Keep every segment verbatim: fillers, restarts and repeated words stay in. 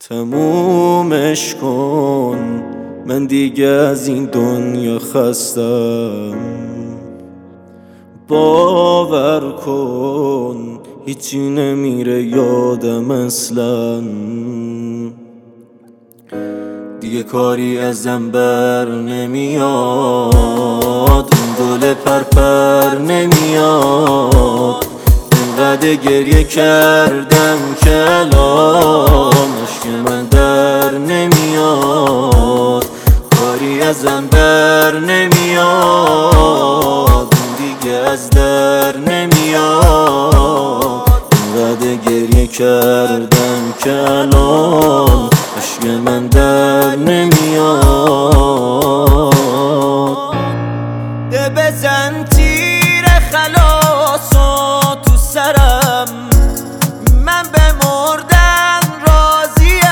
تمومش کن، من دیگه از این دنیا خستم. باور کن هیچی نمیره یادم اصلا، دیگه کاری ازم بر نمیاد، این گل پرپر نمیاد. اینقدر گریه کردم که الان اشک من در نمیاد، کاری ازم بر نمیاد، دیگه از در نمیاد. اینقدر گریه کردم که الان اشک من در نمیاد. ده بزن تیر خلاصو تو سرم، من به مردن راضیم.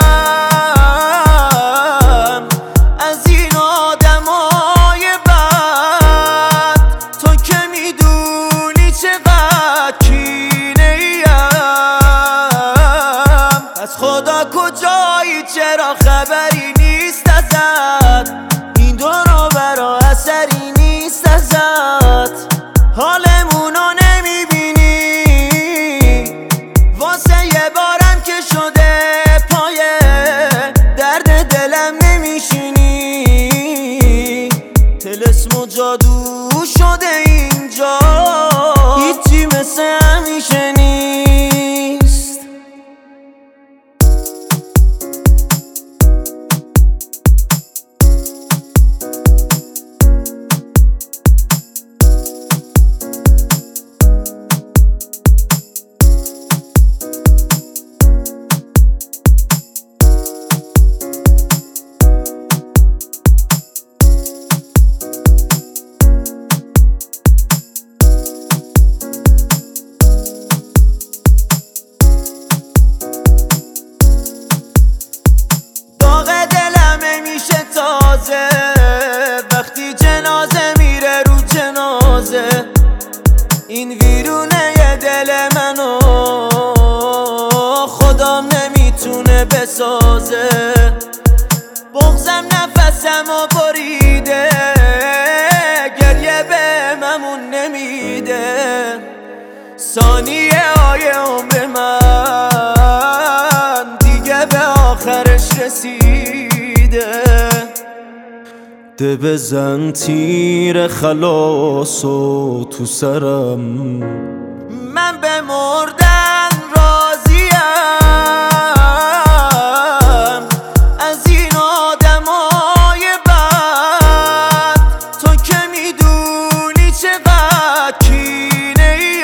از این آدمای بد تو که میدونی چقدر کینه ایم. از خدا کجایی چرا خبری نیست ازت، این دو رو برا اثری نیست ازت. حالمونو نمیبینی واسه یه بارم که شده پای درد دلم نمیشینی. طلسم و جادو شده اینجا، هیچی مثل همیشه نیست. وقتی جنازه میره رو جنازه، این ویرونه ی دل منو خدام نمیتونه بسازه. بغضم نفسمو بریده، گریه به ممون نمیده. ثانیه های عمر من دیگه به آخرش رسیده. ده بزن تیر خلاصو تو سرم، من به مردن راضیم. از این آدمای بد تو که میدونی چقدر کینه ایم.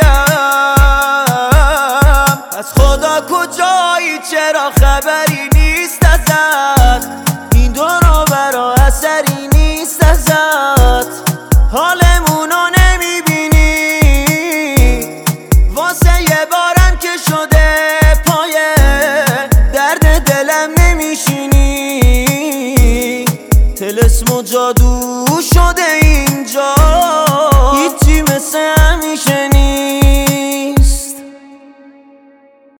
از خدا کجایی چرا خبری نیست ازت، این دو رو برا اثری نیست ازت. حالمونو نمیبینی واسه یه بارم که شده پای درد دلم نمیشینی. طلسم و جادو شده